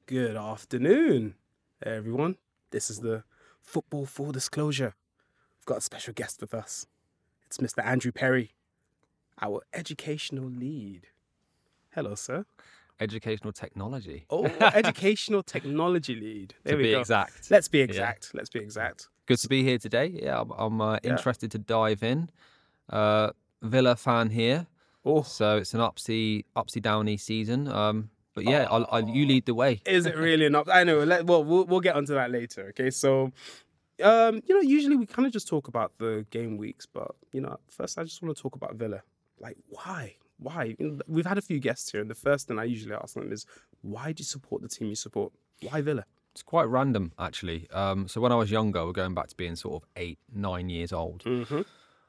Good afternoon, everyone. This is the Football Full Disclosure. We've got a special guest with us. It's Mr. Andrew Perry, our educational lead. Hello, sir. Educational technology. Oh, educational technology lead. There we go. Exact. Let's be exact. Let's be exact. Good to be here today. Yeah, I'm interested to dive in. Villa fan here. Oh, So it's an upsy downy season. But yeah, you lead the way. is it really enough? I know. We'll get onto that later. Okay, so usually we kind of just talk about the game weeks, but first I just want to talk about Villa. Like, why? Why? We've had a few guests here, and the first thing I usually ask them is, why do you support the team you support? Why Villa? It's quite random, actually. So when I was younger, we're going back to being sort of 8, 9 years old. Mm-hmm.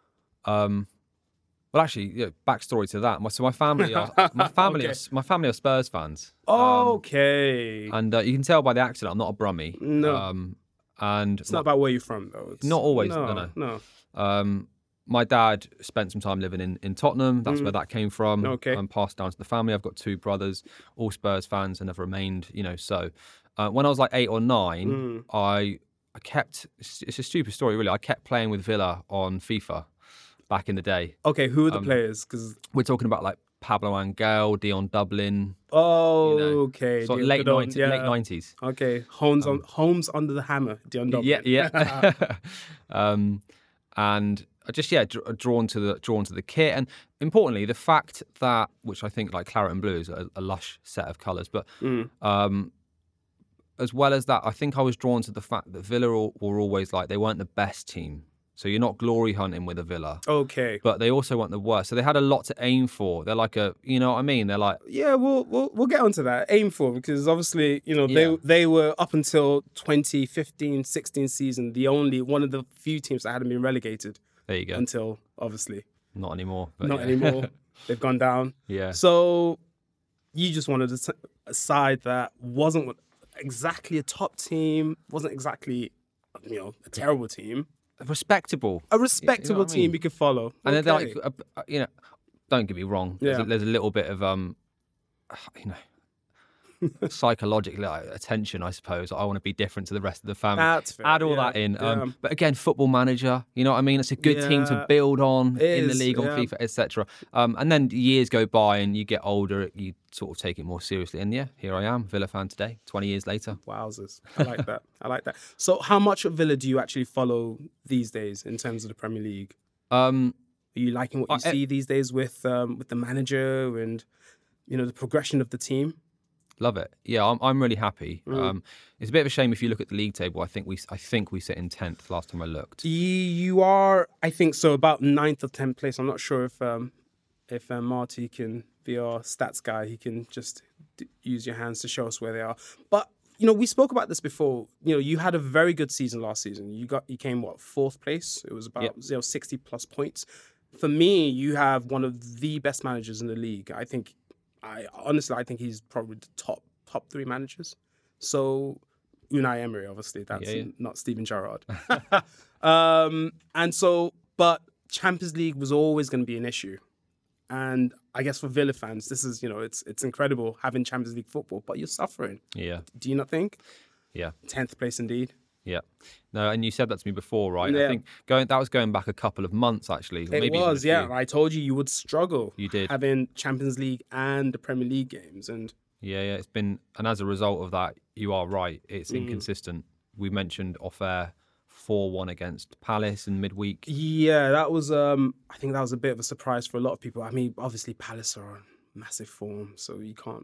Well, actually, backstory to that. My family are Spurs fans. Okay. And you can tell by the accent, I'm not a Brummie. No. And it's not about where you're from, though. It's not always. No. My dad spent some time living in Tottenham. That's where that came from. Okay. And passed down to the family. I've got 2 brothers, all Spurs fans, and have remained, so. When I was like 8 or 9, I kept, it's a stupid story, really. I kept playing with Villa on FIFA back in the day. Okay, who are the players? Because we're talking about like Pablo Angel, Dion Dublin. Oh, okay. So late 90s. Okay, Holmes under the hammer, Dion Dublin. Yeah. And I just drawn to the kit, and importantly the fact that, which I think like claret and blue is a lush set of colours, but as well as that, I think I was drawn to the fact that Villa were always like, they weren't the best team. So you're not glory hunting with a Villa. Okay. But they also weren't the worst. So they had a lot to aim for. They're like you know what I mean? They're like... Yeah, we'll get onto that. Aim for, because obviously, they were up until 2015-16 season, one of the few teams that hadn't been relegated. There you go. Until, obviously. Not anymore. But not anymore. They've gone down. Yeah. So you just wanted a side that wasn't exactly a top team, wasn't exactly, a terrible team. A respectable team you could follow. And then they're like, don't get me wrong. Yeah. There's a little bit of, psychological attention, I suppose. I want to be different to the rest of the family. That's fair. Add all that in. But again, Football Manager, you know what I mean? It's a good team to build on in the league, on FIFA, etc. And then years go by and you get older, you sort of take it more seriously. And here I am, Villa fan today, 20 years later. Wowzers. I like that. I like that. So how much of Villa do you actually follow these days in terms of the Premier League? Are you liking what you see these days with the manager and, the progression of the team? Love it. Yeah, I'm really happy. It's a bit of a shame if you look at the league table. I think we sit in 10th last time I looked. You are, I think so, about 9th or 10th place. I'm not sure if Marty can be our stats guy. He can just use your hands to show us where they are. But we spoke about this before. You had a very good season last season. You came 4th place. It was about 60 plus points. For me, you have one of the best managers in the league. I think he's probably the top 3 managers. So Unai Emery, obviously, that's not Steven Gerrard. But Champions League was always going to be an issue. And I guess for Villa fans, this is, it's incredible having Champions League football, but you're suffering. Yeah. Do you not think? Yeah. 10th place indeed. Yeah. No, and you said that to me before, right? Yeah. I think that was going back a couple of months, actually. It was, yeah. I told you would struggle. You did. Having Champions League and the Premier League games. And yeah, it's been, and as a result of that, you are right. It's inconsistent. We mentioned off-air 4-1 against Palace in midweek. Yeah, that was, I think that was a bit of a surprise for a lot of people. I mean, obviously Palace are on massive form, so you can't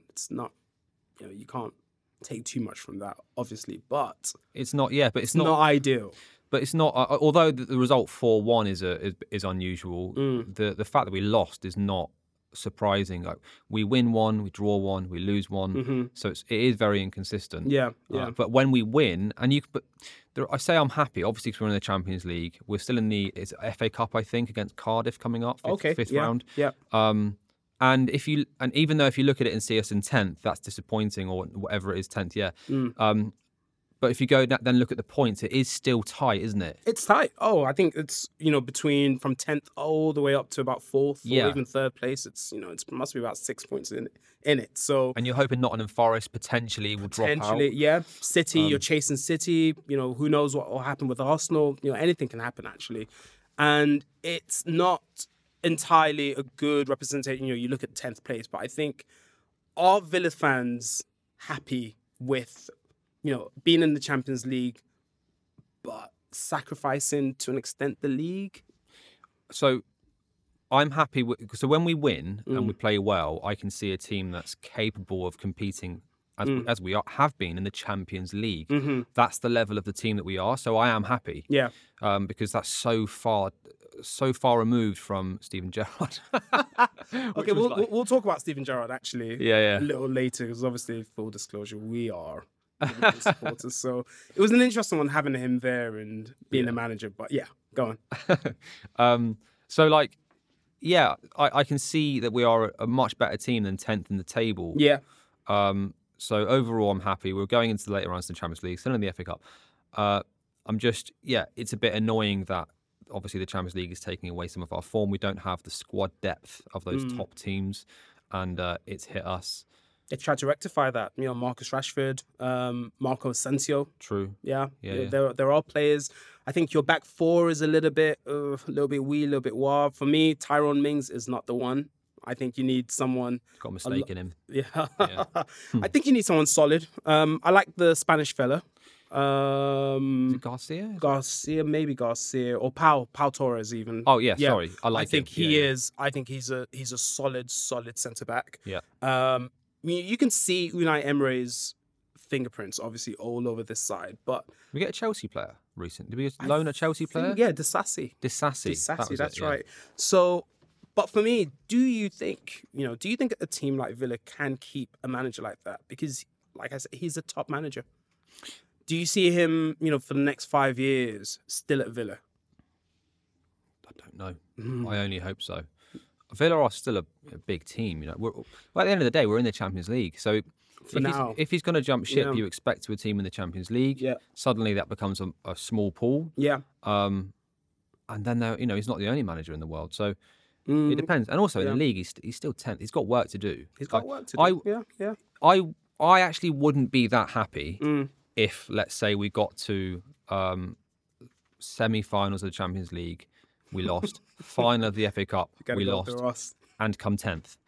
take too much from that, obviously, but it's not ideal. But it's not. Although the result 4-1 is unusual, the fact that we lost is not surprising. Like, we win one, we draw one, we lose one, so it is very inconsistent. Yeah. But when we win, I say I'm happy. Obviously, because we're in the Champions League, we're still in the FA Cup, I think, against Cardiff coming up. Fifth round. Yeah. And even though if you look at it and see us in 10th, that's disappointing, or whatever it is, 10th, yeah. But if you go then look at the points, it is still tight, isn't it? It's tight. Oh, I think it's, between from 10th all the way up to about 4th or even 3rd place. It's, it must be about 6 points in it. So, and you're hoping Nottingham Forest potentially will drop out. Potentially, yeah. City, you're chasing City. Who knows what will happen with Arsenal. Anything can happen, actually. And it's not entirely a good representation. You look at 10th place, but I think, are Villa fans happy with being in the Champions League, but sacrificing to an extent the league? So I'm happy so when we win and we play well, I can see a team that's capable of competing as we have been in the Champions League. Mm-hmm. That's the level of the team that we are. So I am happy. Yeah. Because that's so far removed from Steven Gerrard. Okay, we'll talk about Steven Gerrard actually a little later, because obviously, full disclosure, we are Liverpool supporters. So it was an interesting one having him there and being a manager. But yeah, go on. I can see that we are a much better team than 10th in the table. Yeah. So overall, I'm happy. We're going into the later rounds of the Champions League, still in the FA Cup. It's a bit annoying that obviously the Champions League is taking away some of our form. We don't have the squad depth of those top teams, and it's hit us. They tried to rectify that. Marcus Rashford, Marco Asensio. True. Yeah. There are players. I think your back four is a little bit wee, a little bit wah. For me, Tyrone Mings is not the one. I think you need someone. Got a mistake in him. Yeah. I think you need someone solid. I like the Spanish fella. Is it Garcia? Maybe Garcia or Pau Torres even. Oh yeah, sorry. I think he is. I think he's a solid centre back. Yeah. You can see Unai Emery's fingerprints obviously all over this side, but we get a Chelsea player recently. Did we loan a Chelsea player? Yeah, Disasi. That's right. So, but for me, do you think a team like Villa can keep a manager like that? Because, like I said, he's a top manager. Do you see him, for the next 5 years still at Villa? I don't know. I only hope so. Villa are still a big team. At the end of the day, we're in the Champions League. So if he's going to jump ship, you expect to a team in the Champions League. Yeah. Suddenly that becomes a small pool. Yeah. And then he's not the only manager in the world. So it depends. And also in the league, he's still 10th. He's got work to do. He's got work to do. Yeah. I actually wouldn't be that happy if, let's say, we got to semi-finals of the Champions League, we lost. Final of the FA Cup, we lost. And come 10th.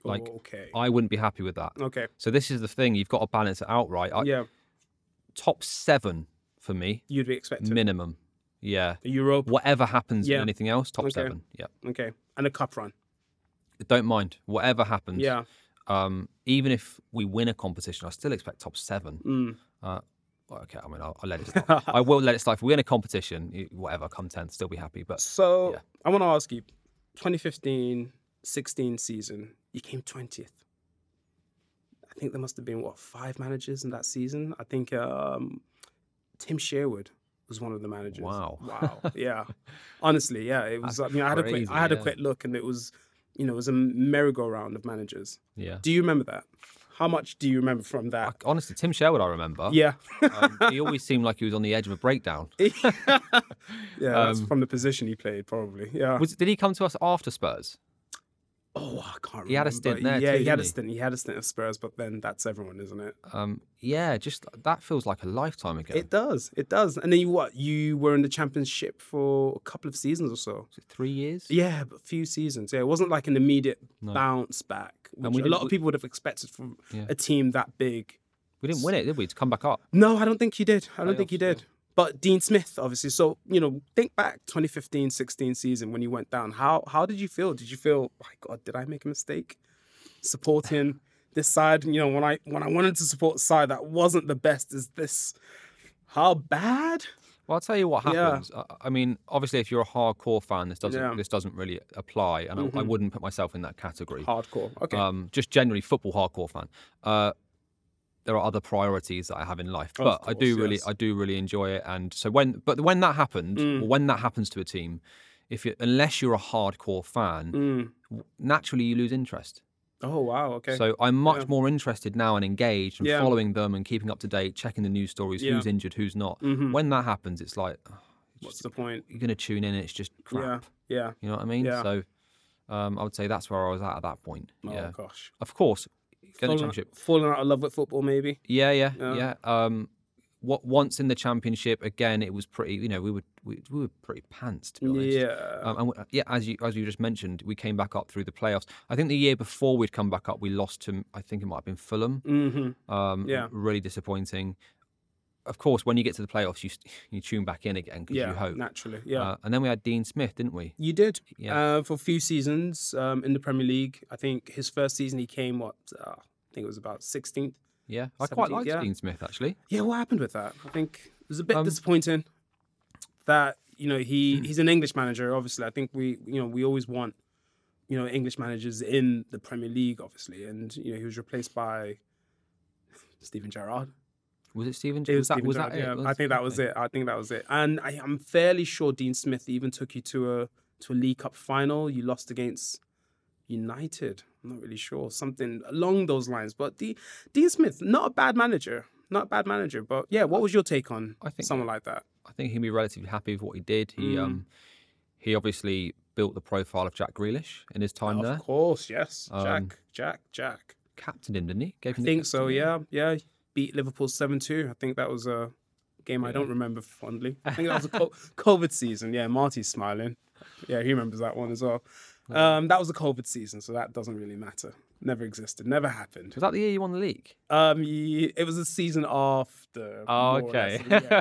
I wouldn't be happy with that. Okay. So this is the thing. You've got to balance it out, right? Top 7 for me. You'd be expected. Minimum. Yeah. Europe. Whatever happens in anything else, top 7. Yeah. Okay. And a cup run. Don't mind. Whatever happens. Yeah. Even if we win a competition, I still expect top 7. Okay, I mean, I'll let it slide. I will let it slide. If we win a competition, whatever, come 10th, still be happy. But I want to ask you, 2015-16 season, you came 20th. I think there must have been, 5 managers in that season? I think Tim Sherwood was one of the managers. Wow. Yeah. Honestly, yeah. It was. I had a quick look, and it was, it was a merry-go-round of managers. Yeah. Do you remember that? How much do you remember from that? Honestly, Tim Sherwood, I remember. Yeah. He always seemed like he was on the edge of a breakdown. That's from the position he played, probably. Yeah. Did he come to us after Spurs? Oh, I can't remember. He had a stint there. Yeah, too, he had a stint. He had a stint at Spurs, but then that's everyone, isn't it? Just that feels like a lifetime ago. It does. And then you were in the Championship for a couple of seasons or so. Was it 3 years? Yeah, a few seasons. Yeah, it wasn't like an immediate bounce back, which a lot of people would have expected from a team that big. We didn't win it, did we? To come back up? No, I don't think you did. But Dean Smith, obviously. So, think back 2015-16 season when you went down. How did you feel? Did you feel, my God, did I make a mistake supporting this side? When I wanted to support a side that wasn't the best, is this how bad? Well, I'll tell you what happens. Yeah. I mean, obviously, if you're a hardcore fan, this doesn't really apply, and I wouldn't put myself in that category. Hardcore, okay. Just generally football hardcore fan. There are other priorities that I have in life, but I do really enjoy it. And so when that happened, or when that happens to a team, unless you're a hardcore fan, naturally you lose interest. Oh wow, okay. So I'm much more interested now and engaged and following them and keeping up to date, checking the news stories, who's injured, who's not. When that happens, it's like, what's the point? You're going to tune in and it's just crap. Yeah. You know what I mean? Yeah. So I would say that's where I was at that point. Oh gosh. Of course. Falling out of love with football, maybe. Yeah. Once in the championship, again, it was pretty. We were pretty pants, to be honest. As you just mentioned, we came back up through the playoffs. I think the year before we'd come back up, we lost to, I think it might have been Fulham. Really disappointing. Of course, when you get to the playoffs, you tune back in again because you hope. Naturally. And then we had Dean Smith, didn't we? You did. For a few seasons in the Premier League. I think his first season he came I think it was about 16th. Yeah, I quite liked Dean Smith, actually. Yeah, what happened with that? I think it was a bit disappointing that, he's an English manager, obviously. I think we always want, English managers in the Premier League, obviously. And, he was replaced by Steven Gerrard. Was it Steven Gerrard? Was that it? I think that was it. And I'm fairly sure Dean Smith even took you to a League Cup final. You lost against United. I'm not really sure. Something along those lines. But Dean Smith, not a bad manager. But yeah, what was your take on someone like that? I think he'd be relatively happy with what he did. He obviously built the profile of Jack Grealish in his time there. Of course, yes. Jack. Captained him, didn't he? I think so, yeah. Beat Liverpool 7-2. I think that was a game I don't remember fondly. I think that was a COVID season. Yeah, Marty's smiling. Yeah, he remembers that one as well. That was a COVID season, so that doesn't really matter. Never existed. Never happened. Was that the year you won the league? It was the season after. Oh, okay.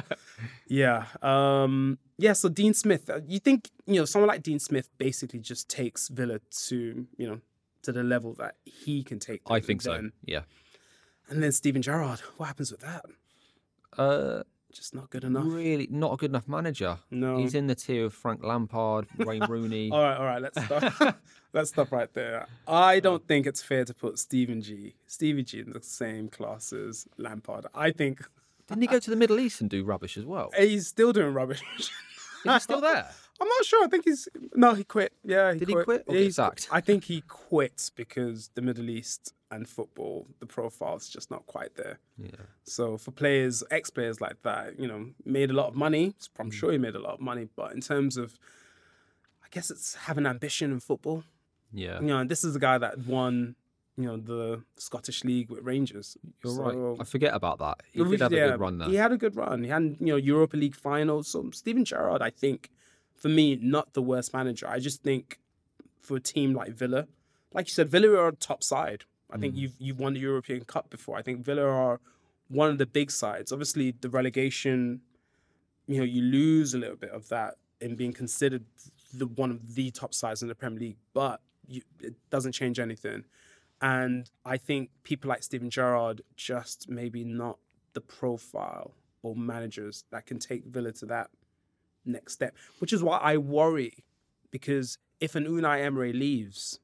So Dean Smith, you think, someone like Dean Smith basically just takes Villa to, to the level that he can take them. I think so, yeah. And then Steven Gerrard, what happens with that? Just not good enough. Really, not a good enough manager. No. He's in the tier of Frank Lampard, Wayne Rooney. All right, let's stop. Let's stop right there. I don't think it's fair to put Stevie G in the same class as Lampard. I think... Didn't he go to the Middle East and do rubbish as well? He's still doing rubbish. Is he still there? I'm not sure. I think he quit. Yeah, Did he quit or get sacked? I think he quit because the Middle East and football, the profile's just not quite there. Yeah. So for ex-players like that, made a lot of money. I'm sure he made a lot of money, but in terms of, I guess it's having ambition in football. Yeah. And this is a guy that won, the Scottish League with Rangers. You're right. I forget about that. He did have a good run there. He had a good run. He had, Europa League finals. So Steven Gerrard, I think, for me, not the worst manager. I just think for a team like Villa, like you said, Villa are a top side. I think you've won the European Cup before. I think Villa are one of the big sides. Obviously, the relegation, you lose a little bit of that in being considered one of the top sides in the Premier League, but it doesn't change anything. And I think people like Steven Gerrard just maybe not the profile or managers that can take Villa to that next step, which is why I worry, because if an Unai Emery leaves,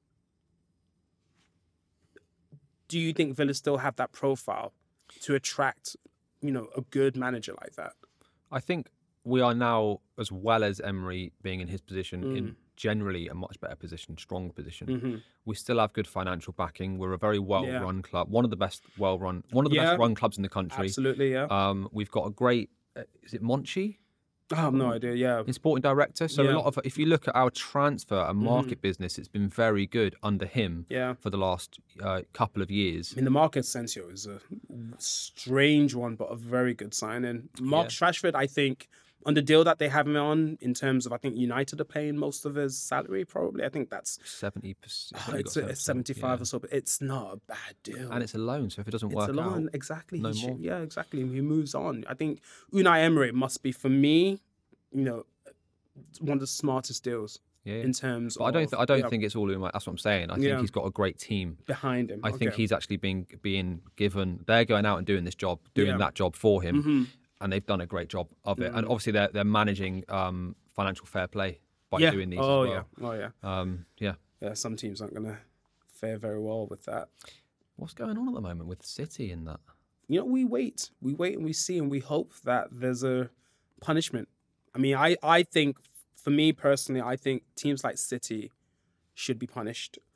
do you think Villa still have that profile to attract, a good manager like that? I think we are now, as well as Emery being in his position, in generally a much better position, strong position. We still have good financial backing. We're a very well-run club, one of the best best run clubs in the country. Absolutely, yeah. We've got a great, is it Monchi? I have no idea, yeah. In sporting director. So a lot of, if you look at our transfer and market business, it's been very good under him for the last couple of years. I mean, the Marcus Asensio is a strange one, but a very good signing. Marcus Rashford, I think, on the deal that they have him on, in terms of, I think United are paying most of his salary, probably. I think that's 70%. It's 75 or so, but it's not a bad deal. And it's a loan, so if it doesn't work out, exactly. No more. Yeah, exactly. He moves on. I think Unai Emery must be, for me, one of the smartest deals in terms. But I don't think it's all in. That's what I'm saying. I think he's got a great team behind him. I think he's actually being given. They're going out and doing this job, that job for him. And they've done a great job of it. And obviously they're managing financial fair play by doing these as well. Yeah, some teams aren't going to fare very well with that. What's going on at the moment with City in that? We wait and we see, and we hope that there's a punishment. I mean, I think, for me personally, I think teams like City should be punished.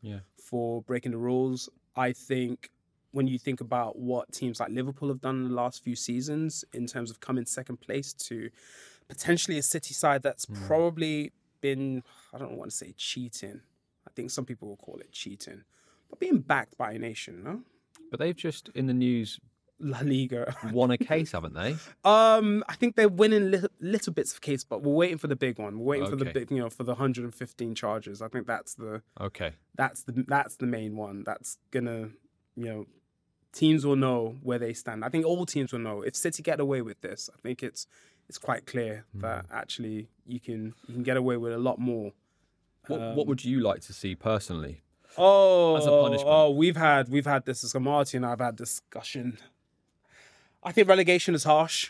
for breaking the rules. I think when you think about what teams like Liverpool have done in the last few seasons in terms of coming second place to potentially a City side that's probably been, I don't want to say cheating. I think some people will call it cheating, but being backed by a nation, no? But they've just, in the news, La Liga won a case, haven't they? I think they're winning little bits of case, but we're waiting for the big one. We're waiting for the big, for the 115 charges. I think that's the that's the main one. That's gonna, teams will know where they stand. I think all teams will know if City get away with this. I think it's quite clear that actually you can get away with a lot more. What would you like to see personally? As a punishment? We've had this discussion. Marty and I've had discussion. I think relegation is harsh.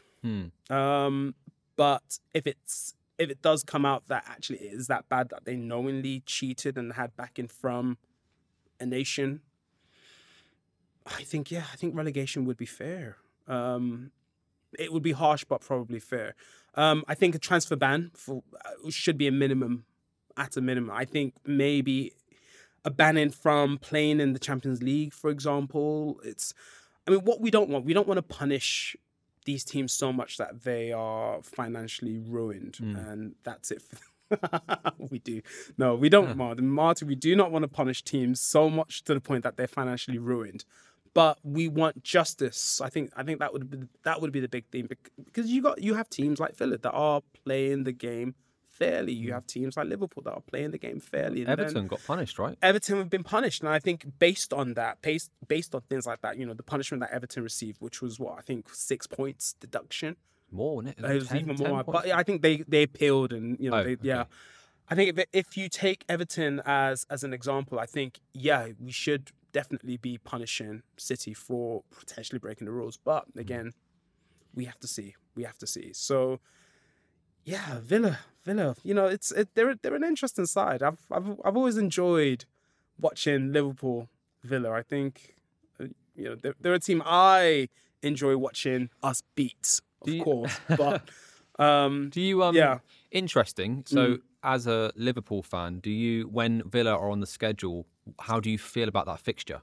But if it does come out that actually it is that bad that they knowingly cheated and had backing from a nation, I think relegation would be fair. It would be harsh, but probably fair. I think a transfer ban should be a minimum. At a minimum, I think maybe a banning from playing in the Champions League, for example. What we don't want to punish these teams so much that they are financially ruined, and that's it. We do. No, we don't, Martin. We do not want to punish teams so much to the point that they're financially ruined. But we want justice. I think that would be the big thing, because you have teams like Villa that are playing the game fairly. You have teams like Liverpool that are playing the game fairly. And Everton got punished, right? Everton have been punished, and I think based on that, based on things like that, the punishment that Everton received, which was 6 points deduction. More, wasn't it? It was even more. But I think they appealed, and I think if you take Everton as an example, I think we should definitely be punishing City for potentially breaking the rules. But again, we have to see. So. Yeah, Villa. They're an interesting side. I've always enjoyed watching Liverpool Villa. I think they're a team I enjoy watching us beat, of course. But do you interesting. So as a Liverpool fan, when Villa are on the schedule, how do you feel about that fixture?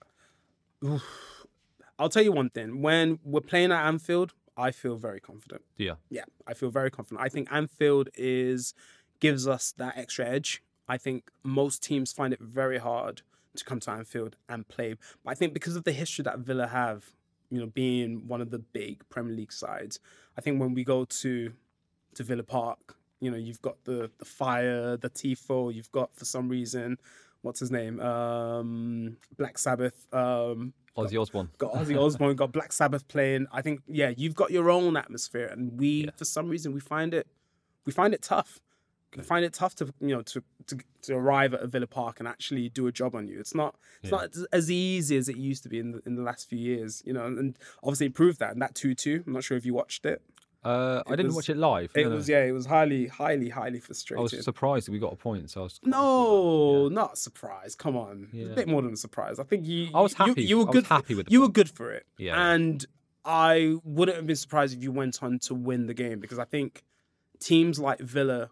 I'll tell you one thing. When we're playing at Anfield, I feel very confident. Yeah, I feel very confident. I think Anfield gives us that extra edge. I think most teams find it very hard to come to Anfield and play. But I think because of the history that Villa have, being one of the big Premier League sides, I think when we go to Villa Park, you've got the fire, the tifo. You've got, for some reason, what's his name? Black Sabbath. Ozzy Osbourne. Got Ozzy Osbourne, got Black Sabbath playing. I think, you've got your own atmosphere, and for some reason, we find it tough. Okay. We find it tough to arrive at a Villa Park and actually do a job on you. It's not as easy as it used to be in the last few years, and obviously it proved that. And that 2-2, I'm not sure if you watched it. I didn't watch it live. It was highly, highly, highly frustrating. I was surprised that we got a point, so I was not surprised. Come on, a bit more than a surprise. I think I was happy. You were good. Happy with. You were good for it. Yeah. And I wouldn't have been surprised if you went on to win the game, because I think teams like Villa,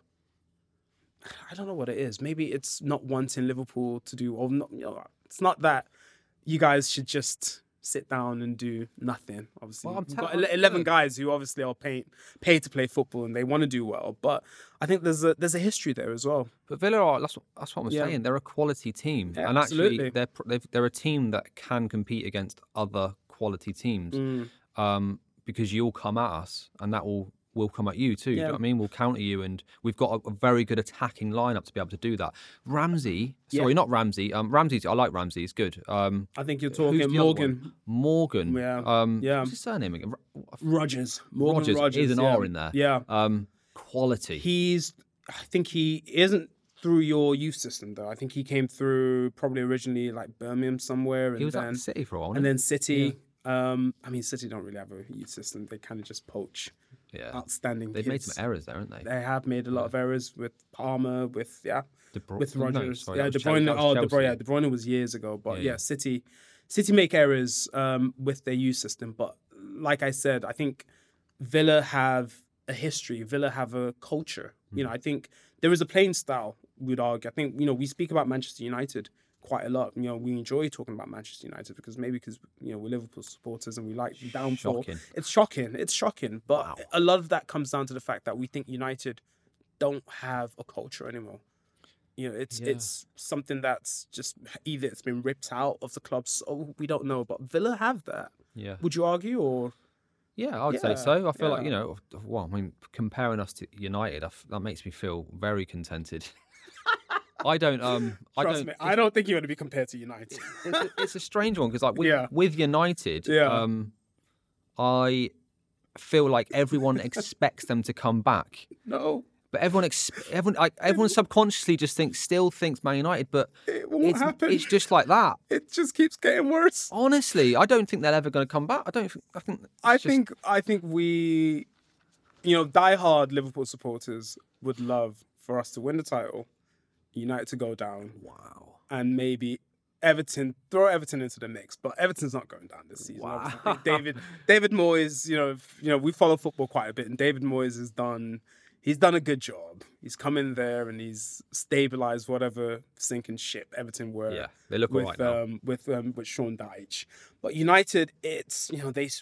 I don't know what it is. Maybe it's not wanting Liverpool to do, or not. It's not that you guys should just sit down and do nothing. Obviously, we've got 11 guys who obviously are paid to play football, and they want to do well. But I think there's a history there as well. But Villa are, that's what I'm saying. They're a quality team, and actually they're a team that can compete against other quality teams. Because you'll come at us, and that will come at you too. Do you know what I mean? We'll counter you, and we've got a very good attacking lineup to be able to do that. Ramsey, not Ramsey. Ramsey, I like Ramsey. He's good. I think you're talking Morgan. Morgan. Yeah. What's his surname again? Rogers. Morgan Rogers. There's an R in there. Yeah. Quality. I think he isn't through your youth system though. I think he came through probably originally like Birmingham somewhere. He was at City for a while. And then City. Yeah. City don't really have a youth system. They kind of just poach. Yeah. Outstanding. They've made some errors there, haven't they? They have made a lot of errors with Palmer, with Rogers. De Bruyne. De Bruyne was years ago, but City make errors with their youth system. But like I said, I think Villa have a history. Villa have a culture. I think there is a playing style, we'd argue. I think we speak about Manchester United. quite a lot. You know, we enjoy talking about Manchester United because you know, we're Liverpool supporters and we like the downfall. Shocking. It's shocking. But a lot of that comes down to the fact that we think United don't have a culture anymore. You know, it's something that's just either it's been ripped out of the clubs, or we don't know. But Villa have that. Yeah. Would you argue, or? Yeah, I would say so. I feel like, you know, well, I mean, comparing us to United, that makes me feel very contented. I don't. Trust me, I don't think you want to be compared to United. It's a strange one because, like, with United, I feel like everyone expects them to come back. No. But everyone subconsciously just still thinks Man United, but it won't happen. It's just like that. It just keeps getting worse. Honestly, I don't think they're ever going to come back. I think we, you know, diehard Liverpool supporters would love for us to win the title, United to go down. Wow. And maybe throw Everton into the mix, but Everton's not going down this season. Wow. I think David Moyes, you know, we follow football quite a bit, and David Moyes has done a good job. He's come in there and he's stabilised whatever sinking ship Everton were. Yeah, they look all right now. With Sean Dyche. But United, it's, you know, they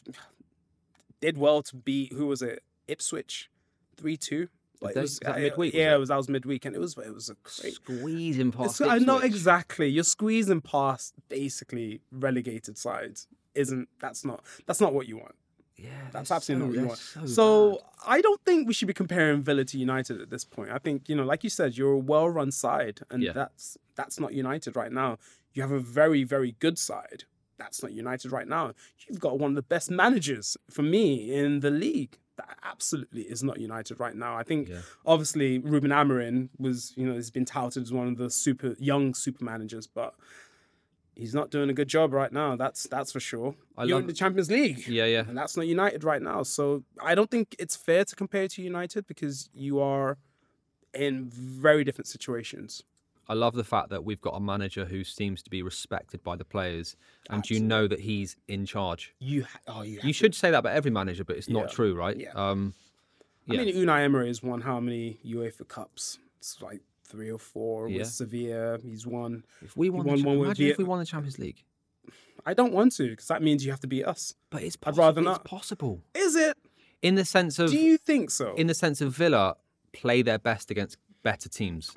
did well to beat, who was it? Ipswich 3-2. Like was that midweek? That was midweek, and it was a great squeezing past. I know exactly. You're squeezing past basically relegated sides. That's not what you want. Yeah, that's absolutely not what you want. So I don't think we should be comparing Villa to United at this point. I think, you know, like you said, you're a well-run side, and that's not United right now. You have a very, very good side. That's not United right now. You've got one of the best managers, for me, in the league. That absolutely is not United right now. I think, obviously, Ruben Amorim has been touted as one of the super managers, but he's not doing a good job right now. That's for sure. You're in the Champions League. Yeah. And that's not United right now. So I don't think it's fair to compare to United because you are in very different situations. I love the fact that we've got a manager who seems to be respected by the players, and you know that he's in charge. You should say that about every manager, but it's not true, right? Yeah. I mean, Unai Emery has won how many UEFA Cups? It's like 3 or 4 with Sevilla. He's won. If we won the Champions League. I don't want to, because that means you have to beat us. But it's I'd rather not. It's possible. Is it? In the sense of... Do you think so? In the sense of Villa play their best against better teams.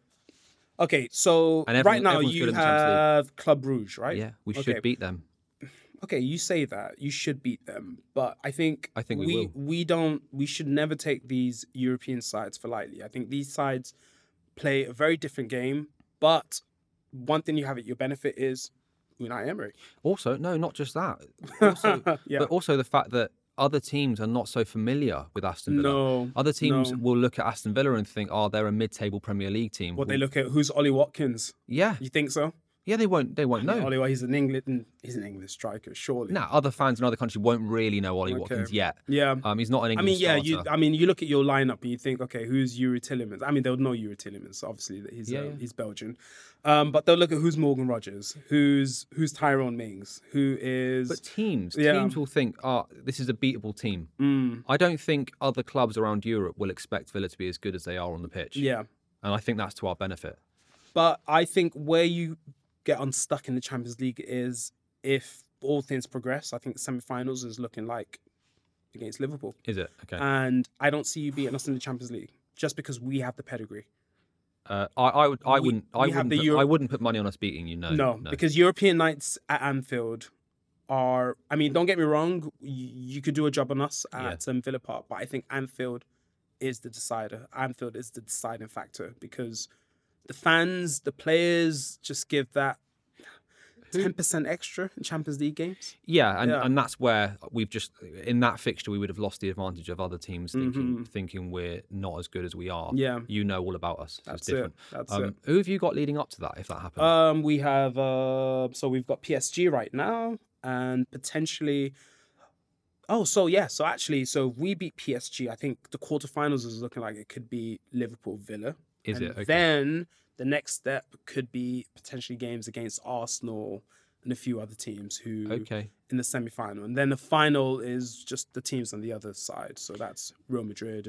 Okay, so right now you have Club Brugge, right? Yeah, we should beat them. Okay, you say that. You should beat them. But I think we will. We should never take these European sides for lightly. I think these sides play a very different game, but one thing you have at your benefit is Unai Emery. Also, no, not just that. Also, but also the fact that other teams are not so familiar with Aston Villa. No. Other teams will look at Aston Villa and think, oh, they're a mid-table Premier League team. They look at who's Ollie Watkins. Yeah. You think so? Yeah, they won't know. Ollie, he's an English striker, surely. Nah, other fans in other countries won't really know Ollie Watkins yet. Yeah. He's not an English starter. You look at your lineup and you think, okay, who's Yuri Tillemans? I mean, they'll know Yuri Tillemans, obviously, that he's Belgian. But they'll look at who's Morgan Rogers, who's Tyrone Mings, who is... But teams will think, this is a beatable team. I don't think other clubs around Europe will expect Villa to be as good as they are on the pitch. Yeah. And I think that's to our benefit. But I think where you get unstuck in the Champions League is if all things progress. I think the semi-finals is looking like against Liverpool. Is it? Okay. And I don't see you beating us in the Champions League just because we have the pedigree. I wouldn't put money on us beating you. No, because European nights at Anfield are. I mean, don't get me wrong. You could do a job on us at Villa Park, but I think Anfield is the decider. Anfield is the deciding factor because the fans, the players, just give that 10% extra in Champions League games. Yeah, and that's where we've just, in that fixture, we would have lost the advantage of other teams thinking we're not as good as we are. Yeah. You know all about us. So that's it's different. That's it. Who have you got leading up to that, if that happens? We have, we've got PSG right now, and potentially... So if we beat PSG, I think the quarterfinals is looking like it could be Liverpool-Villa. Is it? Okay. Then the next step could be potentially games against Arsenal and a few other teams who in the semi-final. And then the final is just the teams on the other side. So that's Real Madrid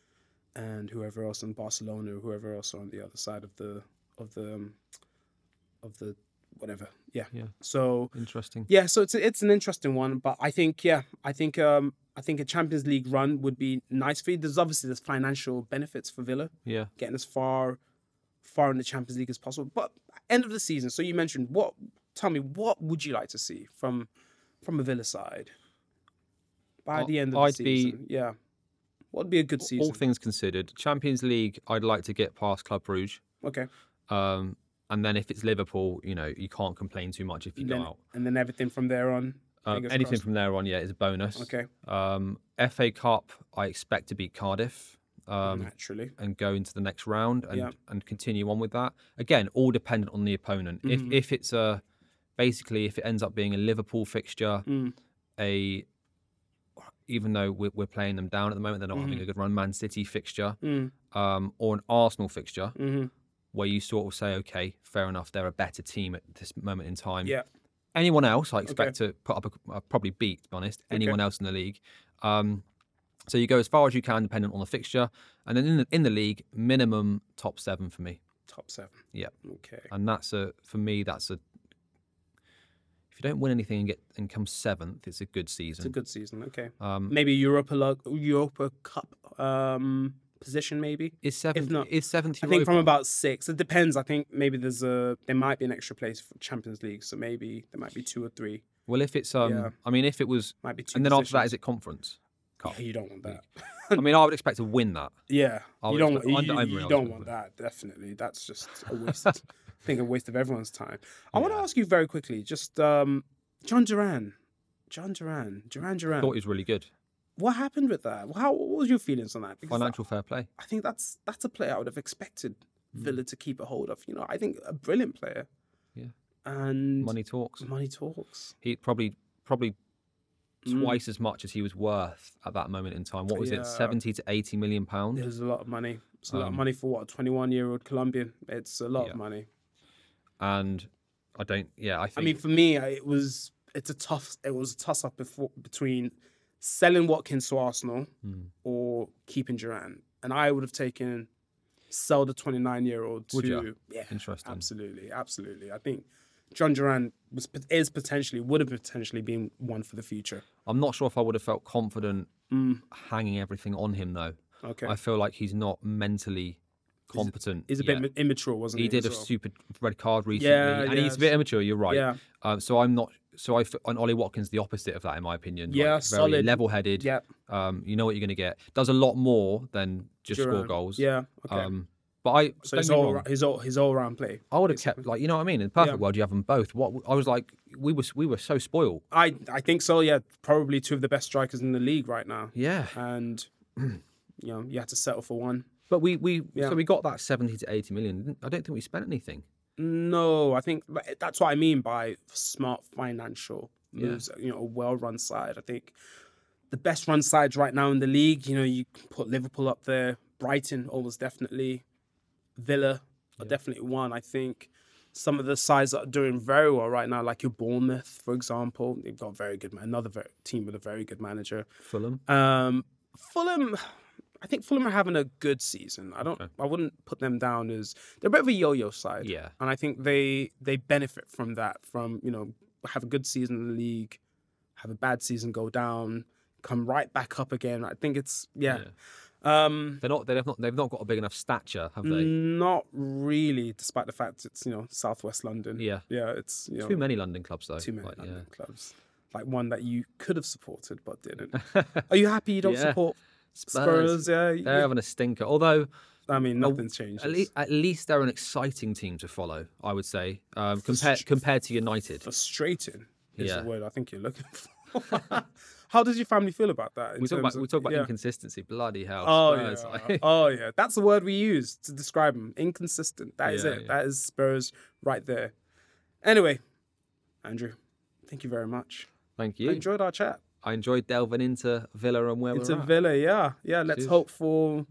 and whoever else, and Barcelona, or whoever else are on the other side of the the whatever. Yeah. Yeah. So Interesting. yeah, so it's an interesting one, but I think I think a Champions League run would be nice for you. There's financial benefits for Villa, Yeah. getting as far in the Champions League as possible. But end of the season, so you mentioned tell me, what would you like to see from a Villa side by the end of the season? Yeah. What would be a good season? All things considered, Champions League, I'd like to get past Club Brugge. Okay. And then if it's Liverpool, you can't complain too much if you go out. And then everything from there on? Anything from there on, is a bonus. Okay. FA Cup, I expect to beat Cardiff. Naturally. And go into the next round and continue on with that. Again, all dependent on the opponent. Mm-hmm. If it's if it ends up being a Liverpool fixture, even though we're playing them down at the moment, they're not having a good run, Man City fixture, or an Arsenal fixture, where you sort of say, okay, fair enough, they're a better team at this moment in time. Yeah. Anyone else, I expect to put up probably beat, to be honest, anyone else in the league. So you go as far as you can, dependent on the fixture, and then in the league, minimum top 7 for me. Top 7. Yeah. Okay. And for me, if you don't win anything and come 7th, it's a good season. It's a good season. Okay. Maybe Europa Cup position, maybe. Is 7th? If not, is 7th? I think from about 6. It depends. I think maybe there might be an extra place for Champions League, so maybe there might be 2 or 3. Well, if it's if it was, might be 2 and then positions. after that, is it conference? Yeah, you don't want that. I would expect to win that. Yeah, you don't want that. Definitely, that's just a waste. I think a waste of everyone's time. I want to ask you very quickly, just John Duran. Duran. I thought he was really good. What happened with that? What was your feelings on that? Because financial fair play. I think that's a player I would have expected Villa to keep a hold of. I think a brilliant player. Yeah. And money talks. Money talks. He probably twice as much as he was worth at that moment in time. What was it, 70 to 80 million pounds? It was a lot of money. It's a lot of money for a 21-year-old Colombian. It's a lot of money. And I think. I mean, for me, it was a toss-up between selling Watkins to Arsenal or keeping Duran. And I would have sell the 29-year-old to... Would you? Yeah, interesting. Absolutely. I think John Duran would have potentially been one for the future. I'm not sure if I would have felt confident hanging everything on him, though. Okay. I feel like he's not mentally competent. He's a bit immature, wasn't he? He did a stupid red card recently, and he's a bit immature. You're right. Yeah. So I'm not. So on Ollie Watkins, the opposite of that, in my opinion. Yeah, very solid, level-headed. Yeah. You know what you're going to get. Does a lot more than just Duran. score goals. Yeah. Okay. But his all-round play. I would have kept, you know what I mean? In the perfect world, you have them both. What I was like, we were so spoiled. I think so. Yeah, probably 2 of the best strikers in the league right now. Yeah, and you had to settle for one. But we got that 70 to 80 million. I don't think we spent anything. No, I think that's what I mean by smart financial moves. Yeah. A well-run side. I think the best run sides right now in the league. You put Liverpool up there, Brighton almost definitely. Villa are definitely one. I think some of the sides that are doing very well right now, like your Bournemouth, for example, they've got another team with a very good manager. Fulham. Fulham, I think Fulham are having a good season. I wouldn't put them down as they're a bit of a yo-yo side. Yeah, and I think they benefit from that. From have a good season in the league, have a bad season, go down, come right back up again. I think it's They've not got a big enough stature, have they? Not really, despite the fact it's Southwest London. Yeah, it's too many London clubs though. Too many London clubs, like one that you could have supported but didn't. Are you happy you don't support Spurs? Yeah, they're having a stinker. Although I mean, nothing's changed. At least they're an exciting team to follow, I would say, compared to United. Frustrating is the word I think you're looking for. How does your family feel about that? We talk about inconsistency. Bloody hell. Spurs. Yeah. That's the word we use to describe them. Inconsistent. That is it. Yeah. That is Spurs right there. Anyway, Andrew, thank you very much. Thank you. I enjoyed our chat. I enjoyed delving into Villa and where we're at. Into Villa, yeah. Let's hope for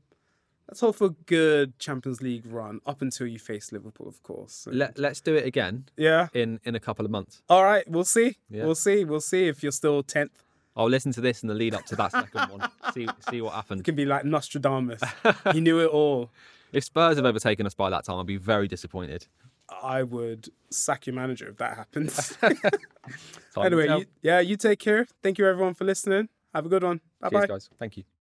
a good Champions League run up until you face Liverpool, of course. Let's do it again. Yeah. In a couple of months. All right. We'll see. Yeah. We'll see if you're still 10th. I'll listen to this in the lead up to that second one. See what happened. It can be like Nostradamus. He knew it all. If Spurs have overtaken us by that time, I'll be very disappointed. I would sack your manager if that happens. Time Anyway, you take care. Thank you everyone for listening. Have a good one. Bye bye. Cheers, guys. Thank you.